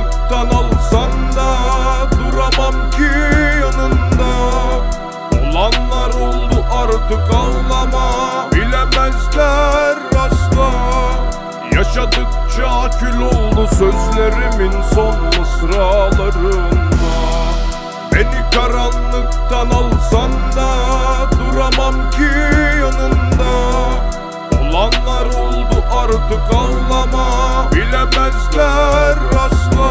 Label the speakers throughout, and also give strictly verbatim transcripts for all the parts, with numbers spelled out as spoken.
Speaker 1: karanlıktan alsan da duramam ki yanında. Olanlar oldu artık ağlama, bilemezler asla. Yaşadıkça kül oldu sözlerimin son mısralarında. Beni karanlıktan alsan da duramam ki yanında. Olanlar oldu artık ağlama, bilemezler asla.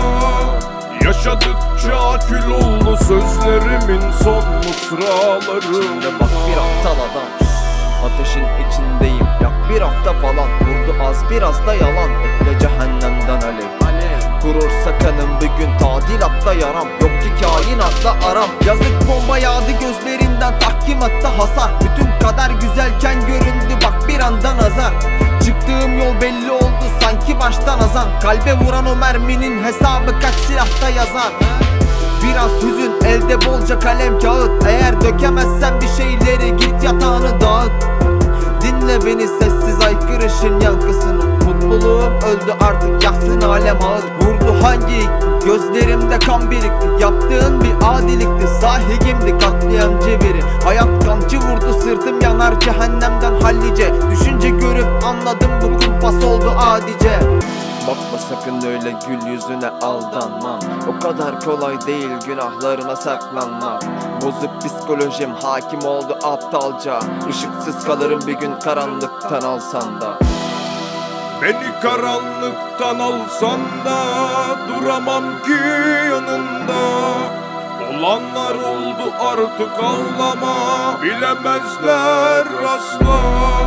Speaker 1: Yaşadıkça kül oldu sözlerimin son mısralarında.
Speaker 2: Bak bir aptal adam, ateşin içindeyim, yak bir hafta falan. Vurdu az biraz da yalan, ekle cehennemden alev. Kurursa kanım bir gün tadilatta yaram. Yok ki kainatla aram. Yazık bomba yağdı gözlerimden, tahkimatta hasar. Bütün kadar güzelken göründü bak bir anda nazar. Çıktığım yol belli oldu sanki baştan azan. Kalbe vuran o merminin hesabı kaç silahta yazar. Biraz hüzün, elde bolca kalem kağıt. Eğer dökemezsen bir şeyleri git yatağını dağıt. Dinle beni sessiz aykırışın yankısını. Mutluluğum öldü artık yaksın alem ağır. Vurdu hangi gözlerimde kan birikti. Yaptığın bir adilikti, sahigimdi katliamcı biri. Hayat kamçı vurdu sırtım yanar cehennemden hallice. Düşünce görüp anladım bu kumpas oldu adice. Bakma sakın öyle gül yüzüne aldanmam. O kadar kolay değil günahlarına saklanmak. Bozuk psikolojim hakim oldu aptalca. Işıksız kalırım bir gün karanlıktan alsan da.
Speaker 1: Beni karanlıktan alsan da duramam ki yanında. Olanlar oldu artık ağlama, bilemezler asla.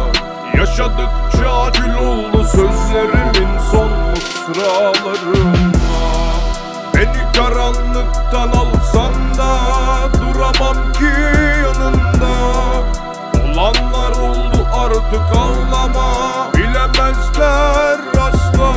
Speaker 1: Yaşadıkça kül oldu sözlerimin son mısralarında. Beni karanlıktan alsan da duramam ki yanında. Olanlar oldu artık ağlama, bilemezler asla.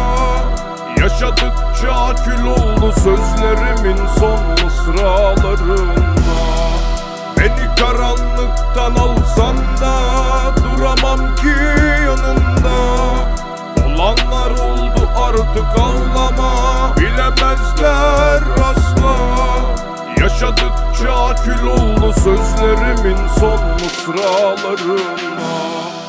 Speaker 1: Yaşadıkça kül oldu sözlerimin son mısralarında. Beni karanlıktan alsan da duramam ki yanında. Olanlar oldu artık ağlama, bilemezler asla. Yaşadıkça kül oldu sözlerimin son mısralarında.